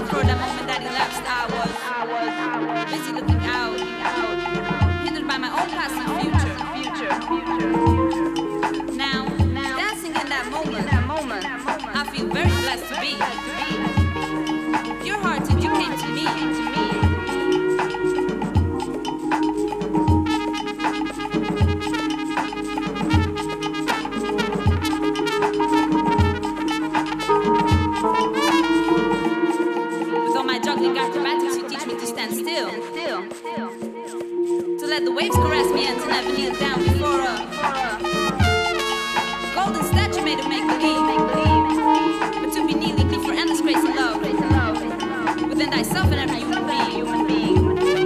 for that moment that elapsed, I was busy looking out, hindered by my own past and future. Now, dancing in that moment, I feel very blessed to be. Your heart, you came to me. Acrobatics, you teach me to stand still, to let the waves caress me and to never kneel down before a golden statue made of make-believe, but to be kneeling before endless grace and love within thyself and every human being.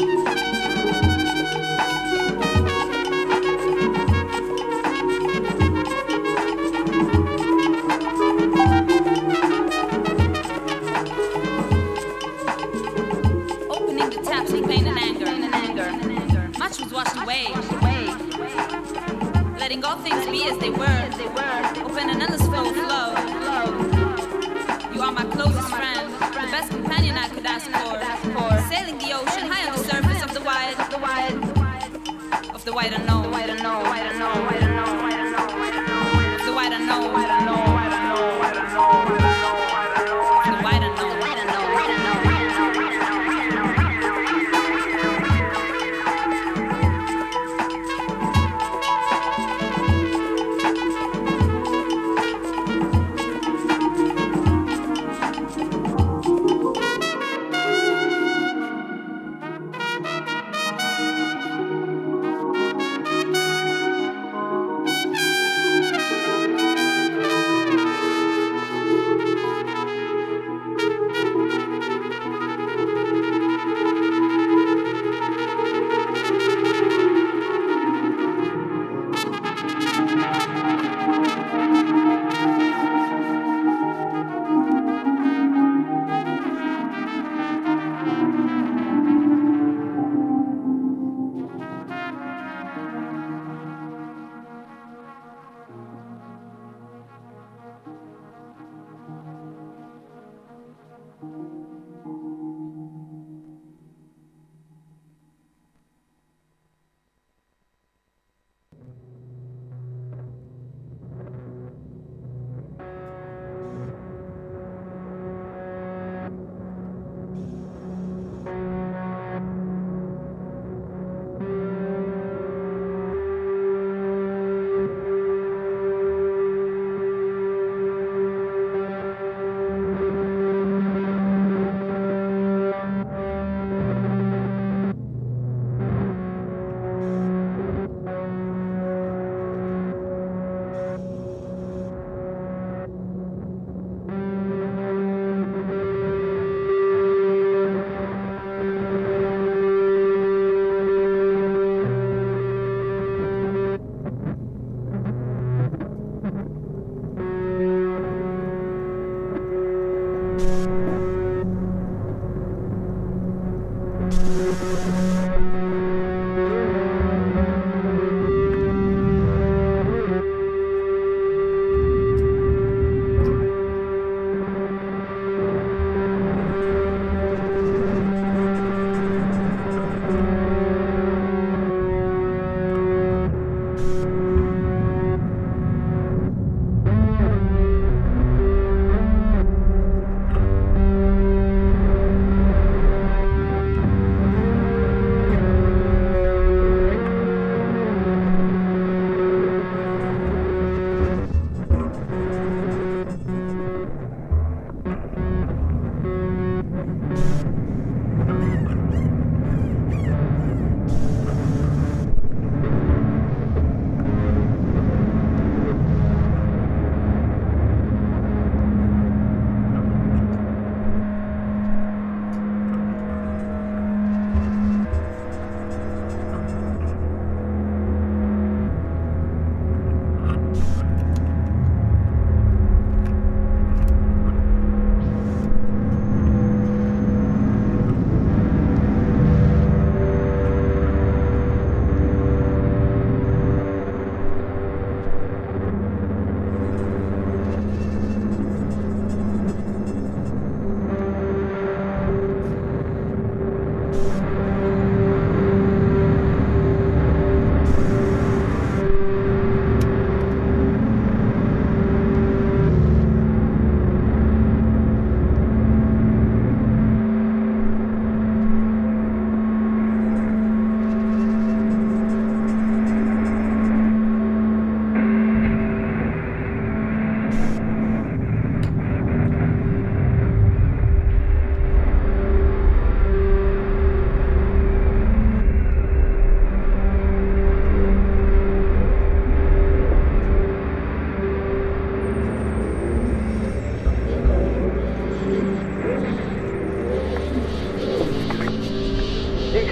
Letting all things be as they were, open an endless flow of love. You are my closest friend, the best companion I could ask for. Sailing the ocean high on the surface of the wide unknown. Of the wide unknown.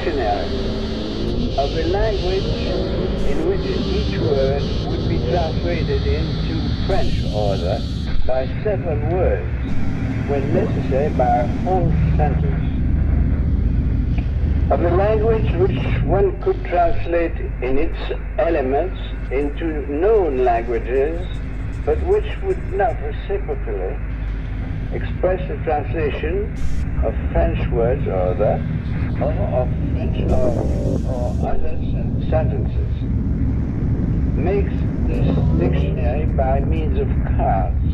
dictionary of a language in which each word would be translated into French order by several words, when necessary by a whole sentence. Of a language which one could translate in its elements into known languages, but which would not reciprocally express the translation of French words or of French or other sentences, makes this dictionary by means of cards.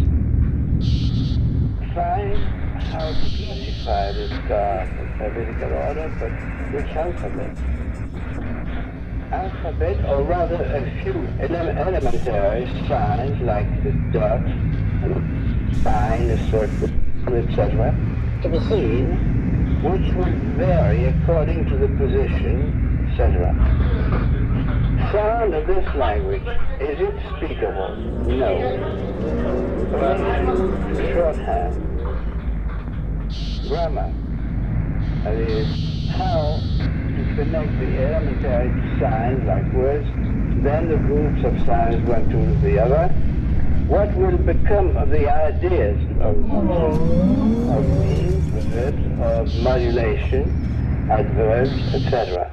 Find how to classify this card in alphabetical order, but which alphabet? Alphabet, or rather a few elementary signs like the dot, sign, a circle, etc., to be seen, which would vary according to the position, etc. Sound of this language, is it speakable? No. Relation to shorthand. Grammar, that is, how to connect the elementary signs like words, then the groups of signs one to the other. What will become of the ideas of means, verbs, of modulation, adverbs, etc.?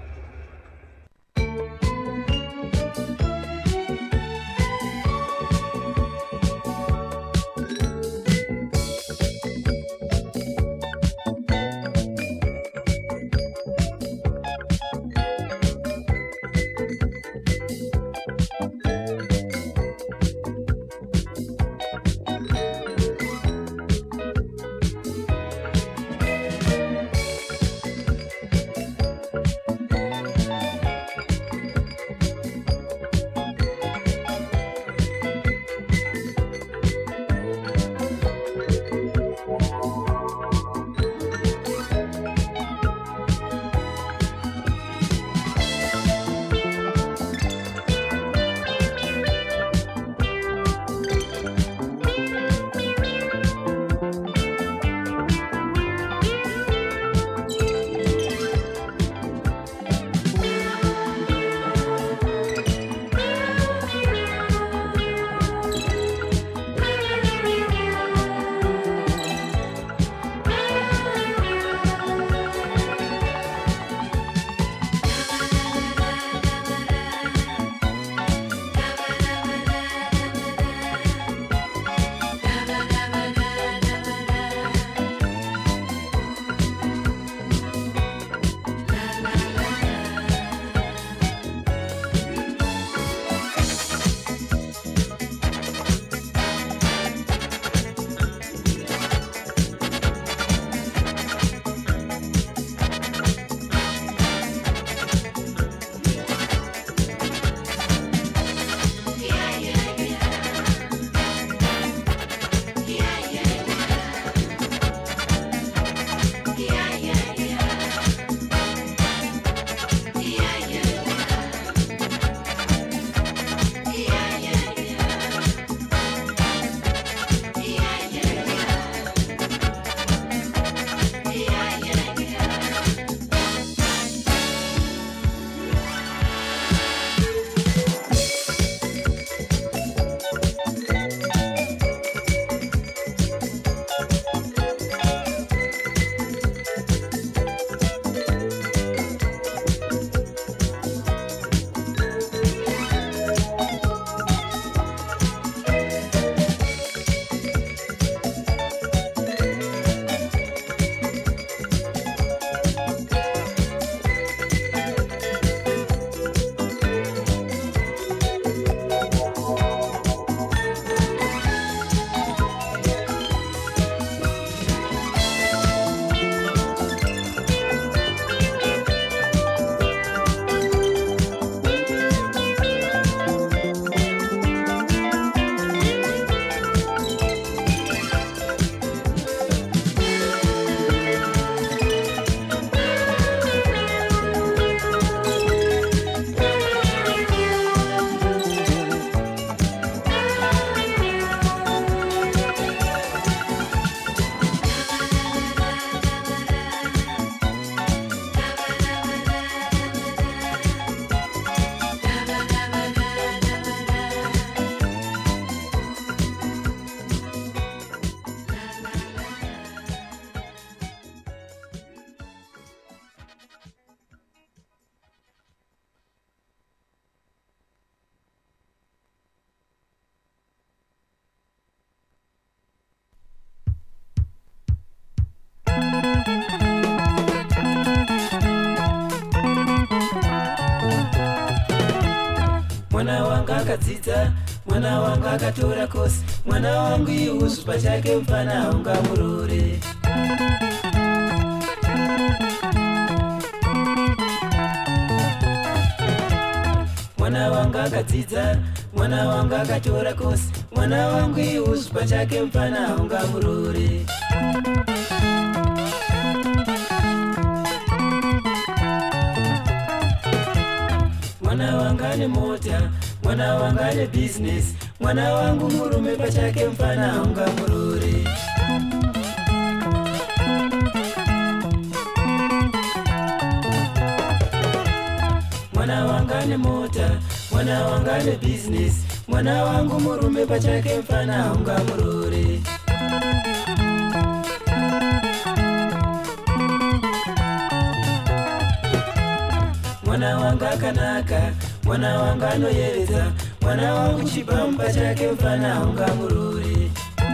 akadzidza, mwana wangu akatora kosi, mwana wangu iusu pachake mfana ungamurore. Mwana wangu akadzidza, mwana wangu akatora kosi, mwana wangu iusu pachake mfana ungamurore. Mwana wangu ane mota, mwana wangu ane business, mwana wangu murume pachake mfana ungamurore. Mwana wangu ane mota, mwana wangu ane business, mwana wangu murume pachake mfana ungamurore. Mwana wangu akanaka, mwana wangu anoyevedza, mwana wangu chibamu pachake mfana ungamurore.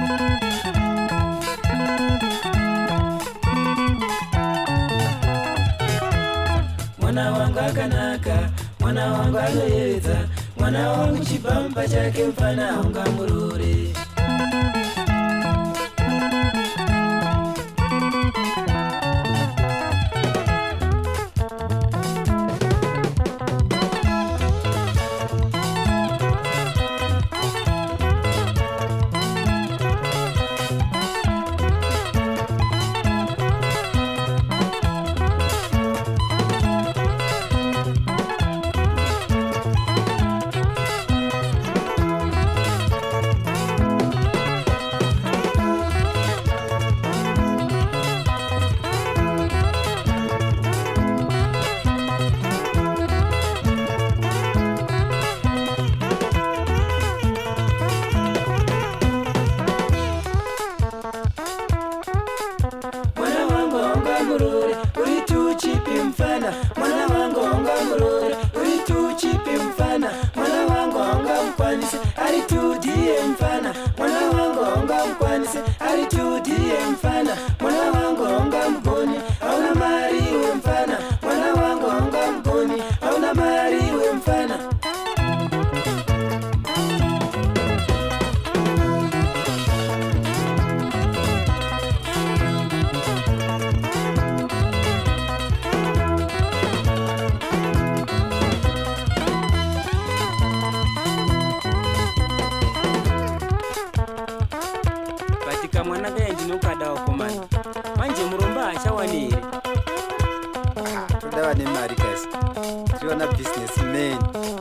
Mwana wangu akanaka, mwana wangu anoyevedza, mwana wangu chibamu pachake mfana ungamurore. Mwana bendi nukada wakomani manje muromba achawanire todawa nemari kasi tiwana businessman.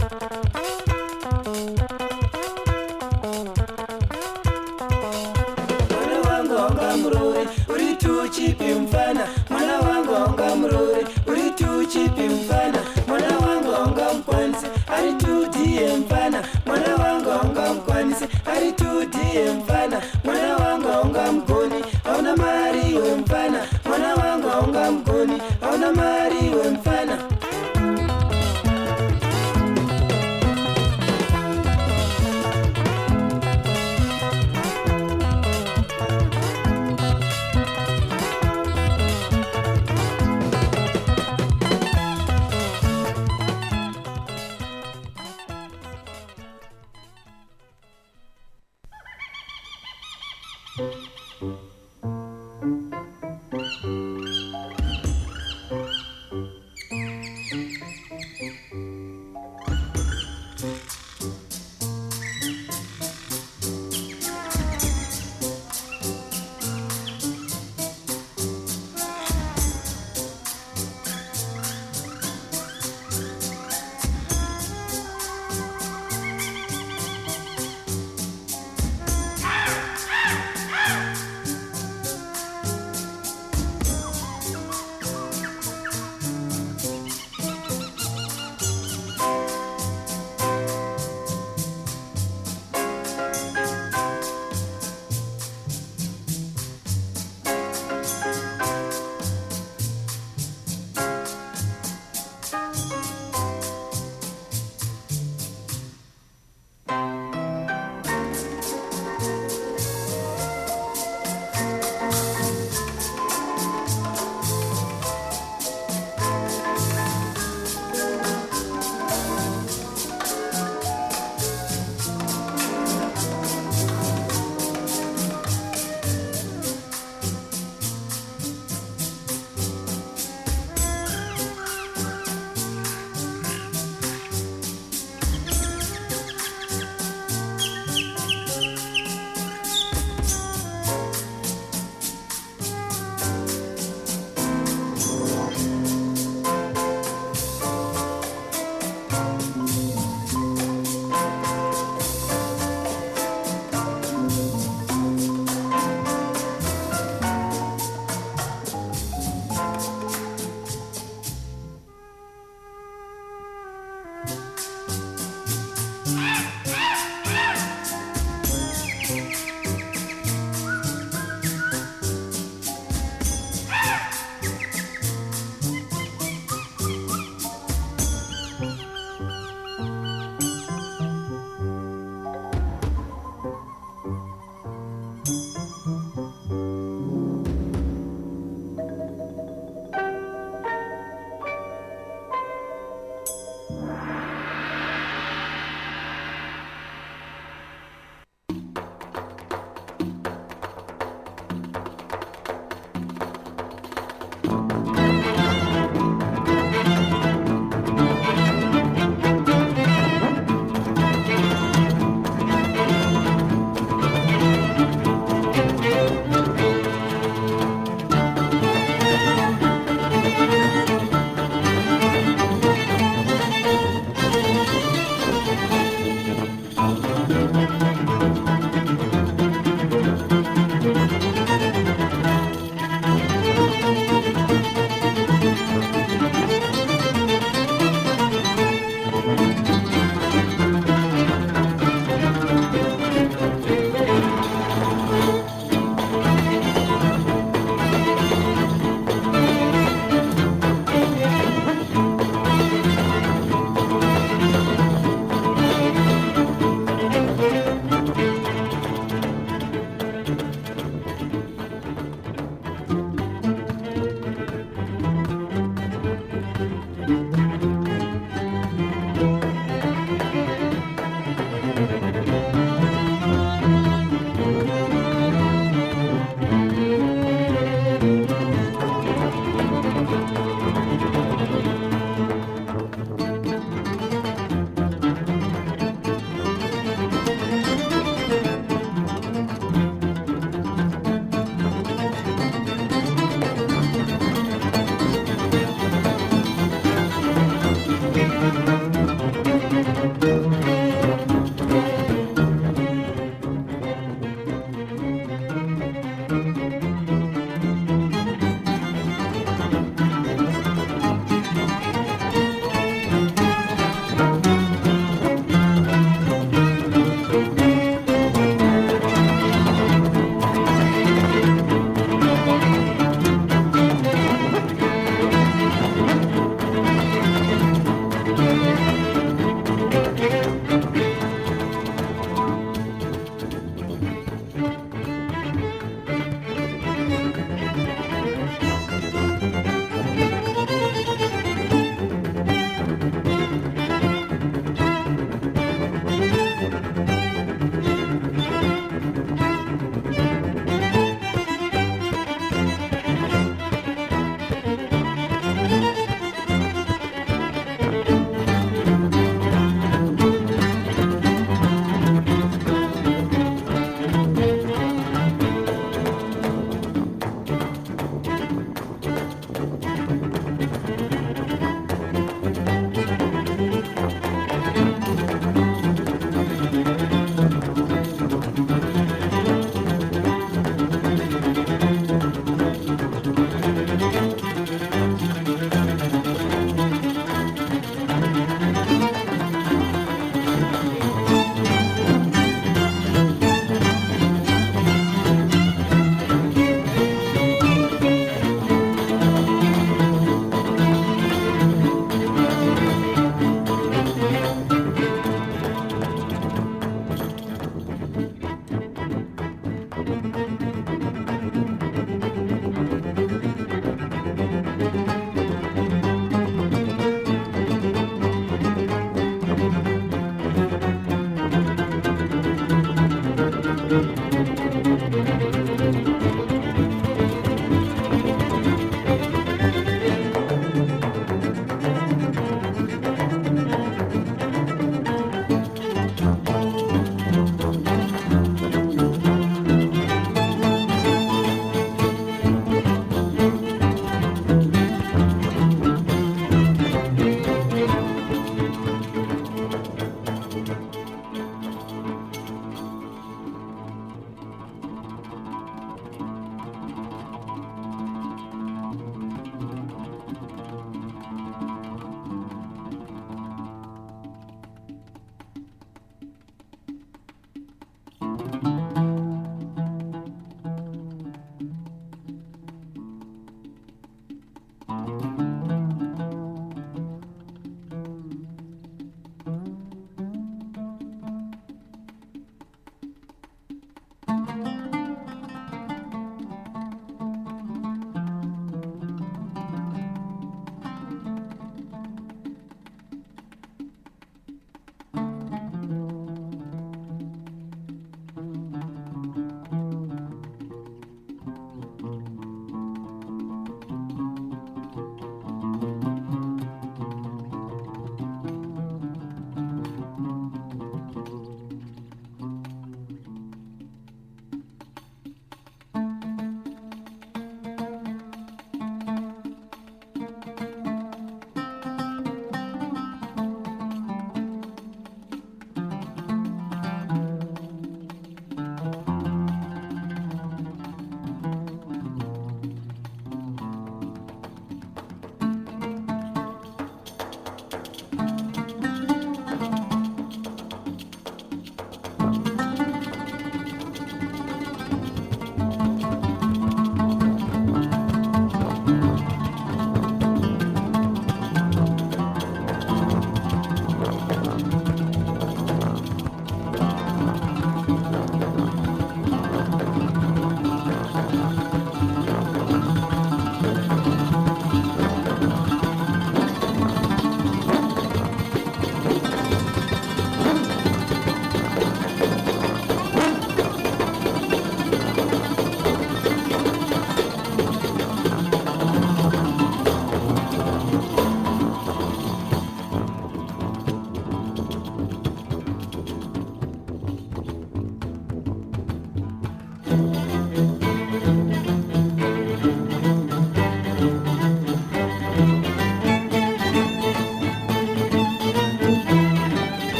Mwana wangu ungamurore uri tuchipi mfana, mwana wangu ungamurore uri tuchipi mfana, mwana wangu ungamkwanise ari 2D mfana, mwana wangu ungamkwanise ari 2D mfana, mwana wangu ungamgoni hauna mari we mfana, mwana wangu ungamgoni hauna mari we mfana.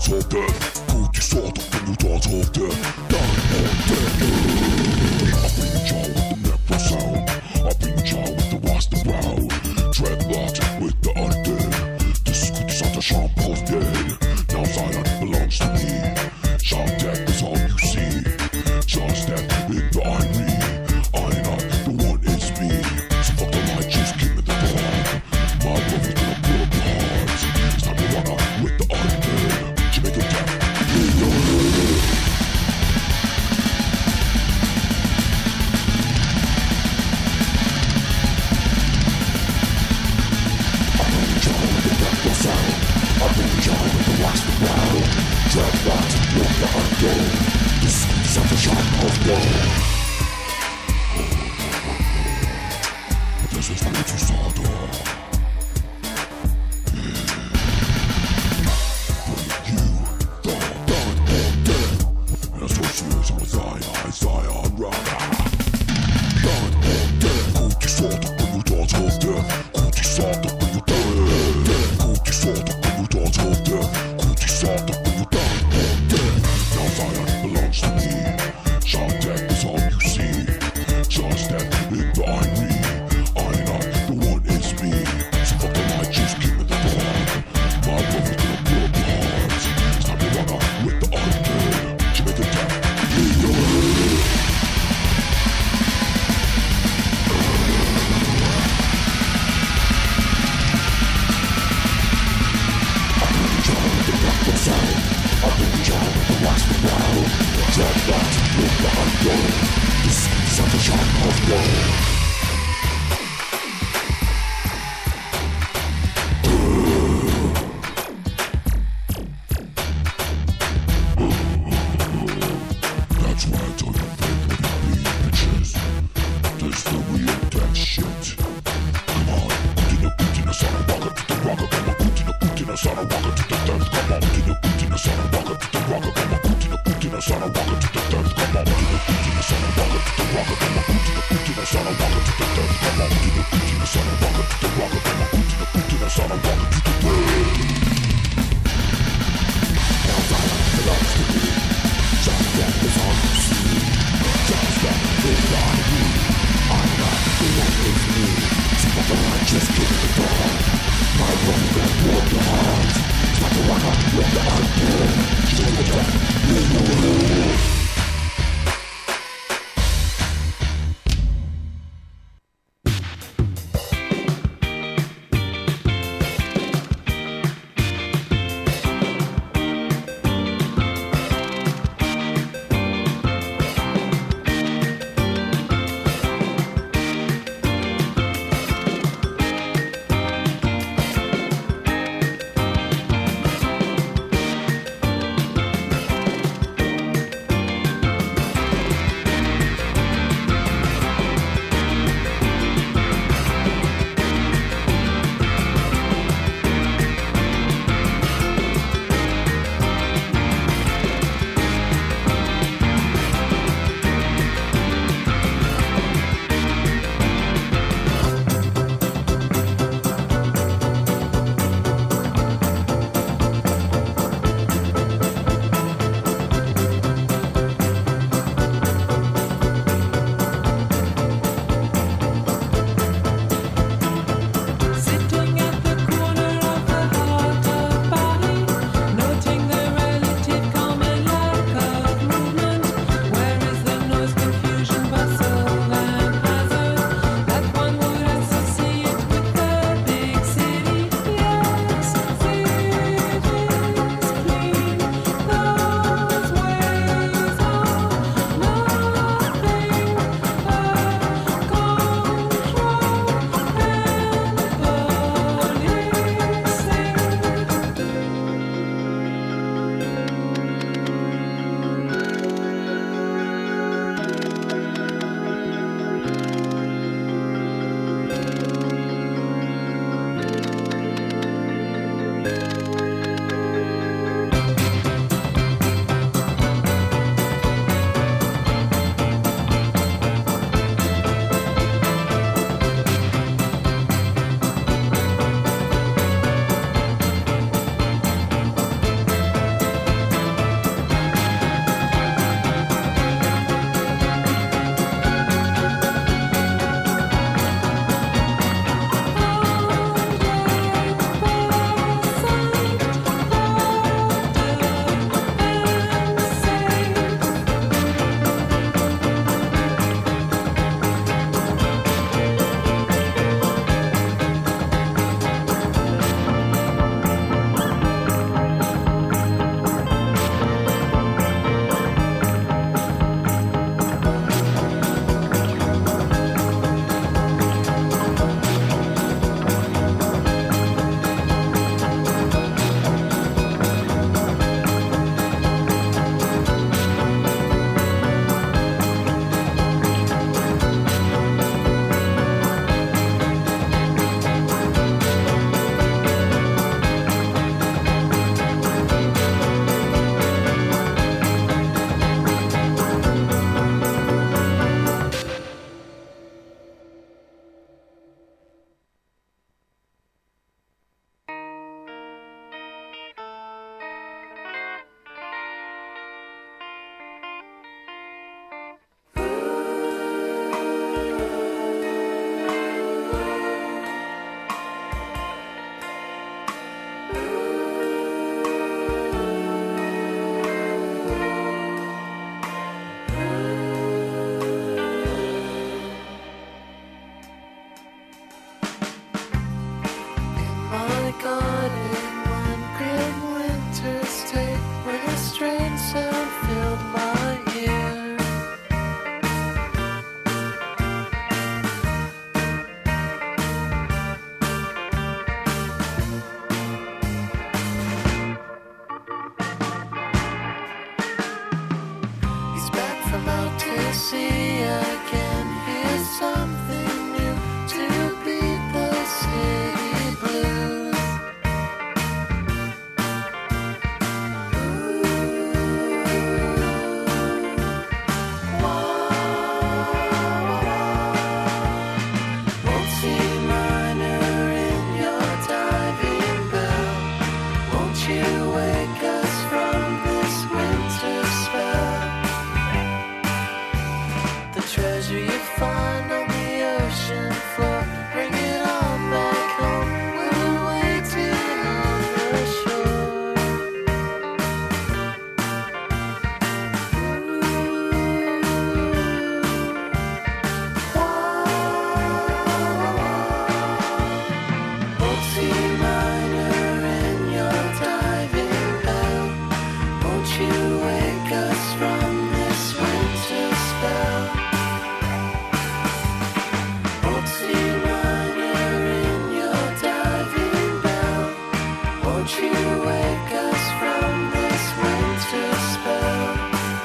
dance all dead. Put your sword up and you dance all dead. Dance all dead. I've been in jail with the necro sound. I've been in jail with the Rasta brow. Dreadlocks with the undead. This is good as the Sean Post dead. Now Zion belongs to me. Shout death is all you see. Just that with the irony. I not the one is me. So fuck the light, just give me the bomb. My brother's gonna pull up your hearts. It's time to run out with the undead. Jamaica death. I've been jail with the wax the ground. Dreadlocks with the undead. The squeeze of the sharp of death. This is what you saw, dog. Bring you done all dead. And association with Zion Rada. Done all dead. Cookie salt up when you dance all dead. Cookie salt up when you dead. Cookie salt up when you dance all dead. Cookie salt up when you done all dead. Now Zion belongs to me. Shout death is all you see. Just that with the irony. I not the one is me. So fuck the light, just give me the bomb. My brother's gonna pull up your hearts. It's time to run out with the undead. Jamaica death. I've been jail with the wax the ground. Dreadlocks with the undead. The squeeze of the sharp of death. That's why I told you fake with your beat, bitches. This the real dead shit. Come on, Putina, son of Waka to the rocker. Come on, Putina, son of Waka to the death. Come on, Putina, son of Waka to the rocker. Come on, Putina, son of Waka to the death. Come on, Putina, son of Waka to the rocker. Come on, Putina, son of Waka to the death. Come on, Putina, son of Waka to the rocker. Come on, Putina, son of Waka to the death. Now Zion belongs to me. Just that is all you see. Just that is all you. I'm not the one with me. So fuck the light, just give me the dawn. My run gun warm your heart. It's like a run up with the undead. Just the death, you Won't you wake us from this winter spell?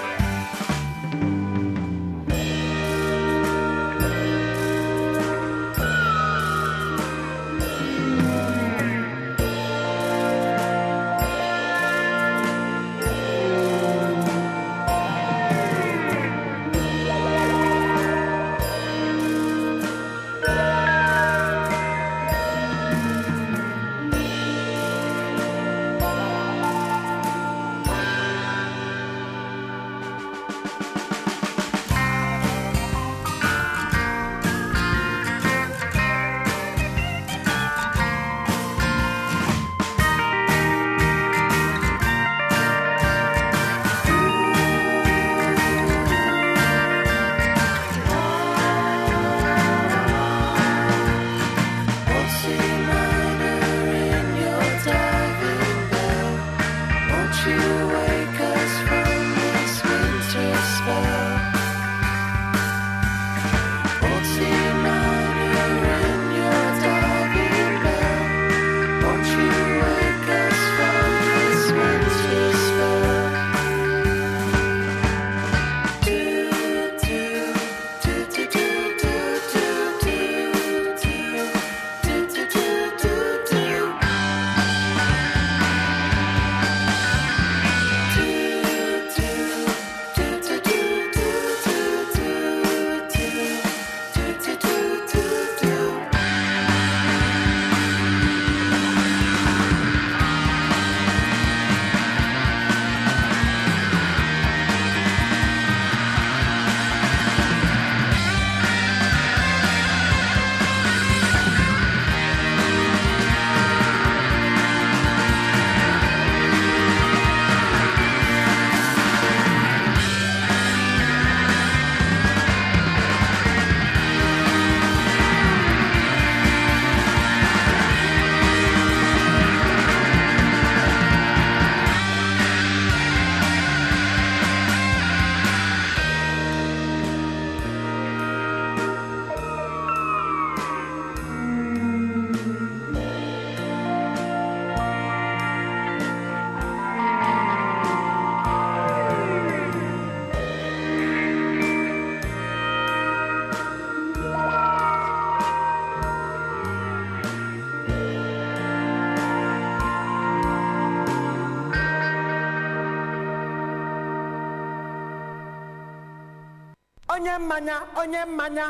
Onye mmanya, onye mmanya.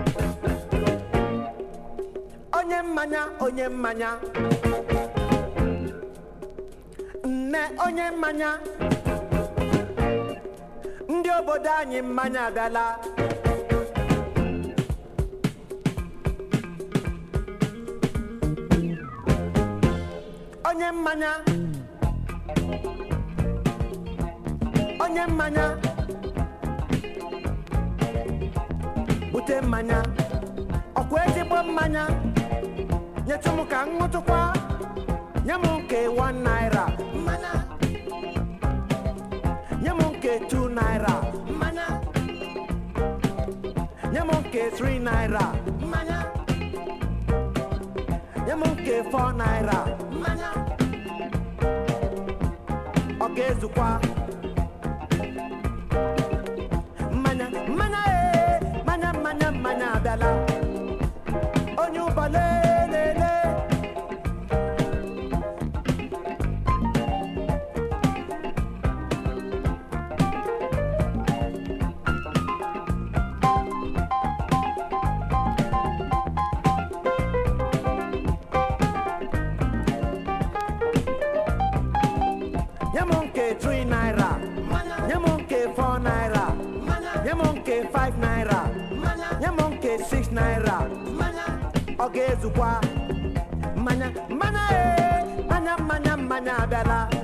Onye mmanya, onye mmanya. Nne onye mmanya. Ndị obodo anyị mmanya abịala. Onye mmanya. Onye mmanya. Bute mmanya, ọkwa ezigbo mmanya. Nyetụ m ka ṅụtụkwa, nye m nke 1 naira mmanya, nye m nke 2 naira mmanya, nye m nke 3 naira mmanya, nye m nke 4 naira mmanya. Ọ ga-ezukwa mmanya, mmanya mmanya, mmanya, mmanya abịala. Onye ụba lelele. Nye m nke 3 naira, nye m nke 4 naira, nye m nke 5 naira, nye m nke 6 naira. Ọ ga-ezukwa mmanya, mmanya mmanya, mmanya, mmanya abịala.